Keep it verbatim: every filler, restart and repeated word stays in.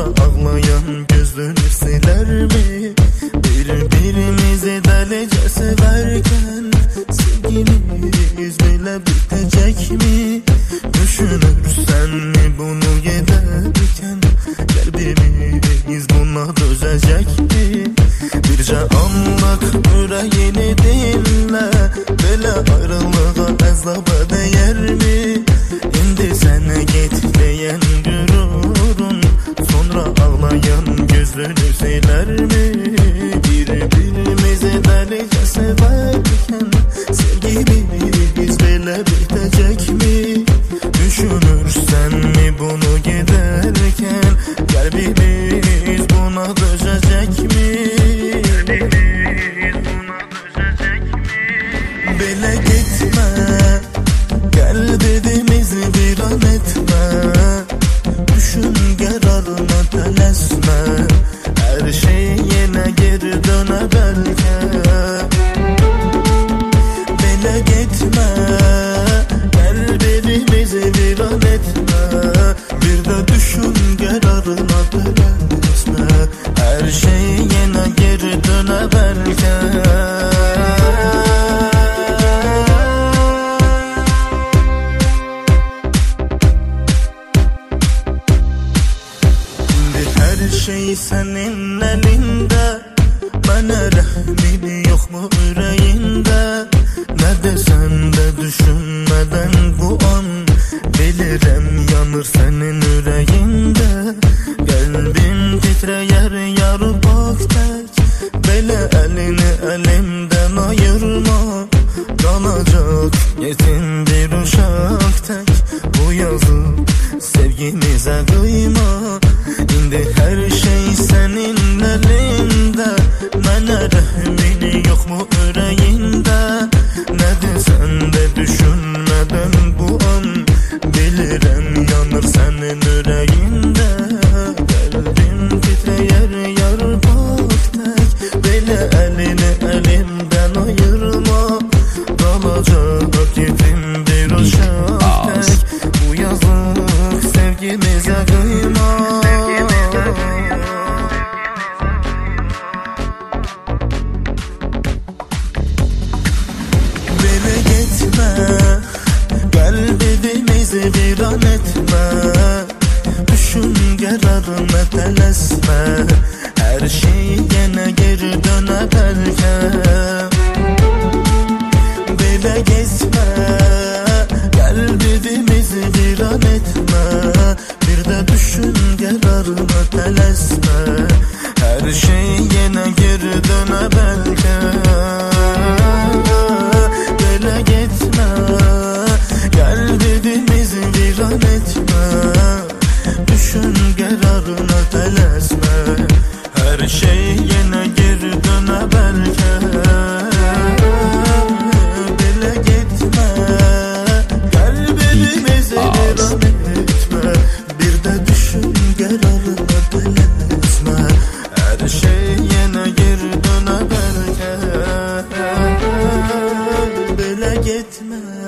ağlayan gözünü siler mi? Birbirimizi delice severken sevgimiz bile bitecek mi? Düşünürsen mi bunu giderken kalbimiz buna dözecek mi? Birce anlık yüreğini dinle, böyle ayrılığa azaba değer mi? Şimdi sen git diyen gururun sonra ağlayan gözünü siler mi? Birbirimizi delice severken sevgimiz bile bitecek mi? Düşünürsen mi bunu giderken kalbimiz buna dözecek mi? Bile gitme, gel dediğimizi bir an etme. Düşün kararına telesme, her şey yine geri döne belki. Bile gitme, gel dediğimizi bir an etme. Bir de düşün kararına telesme, her şey yine geri döne belki. Her şey senin elinde, bana rahmin yok mu yüreğinde? Ne desen de düşünmeden bu an bilirim yanır senin yüreğinde. Kalbim titreyer yarılmak tek, böyle elini elimden ayırma. Kalacak yetim bir uşak tek, bu yazı sevgimize kıyma. Şimdi her şey senin elinde, bana rahmin yok mu yüreğinde? Ne desen de düşünmeden bu an bilirim yanır senin yüreğinde. Kalbim titreyer yarılmak tek, böyle elini elimden ayırma. Kalacak yetim bir uşak tek, bu yazık sevgimize kıyma. Gel dediğimizi bir an etme. Düşün kararına telesme, her şey yine geri döne belki. Bile gitme, gel dediğimizi bir an etme. Bir de düşün kararına telesme, her şey yine geri döne belki. Bile gitme, gel dediğimizi bir an etme. Düşün kararına telesme, her şey yine geri döne belki. Bile gitme, gel dediğimizi bir an etme. Bir de düşün kararına telesme, her şey yine geri döne belki. Bile gitme.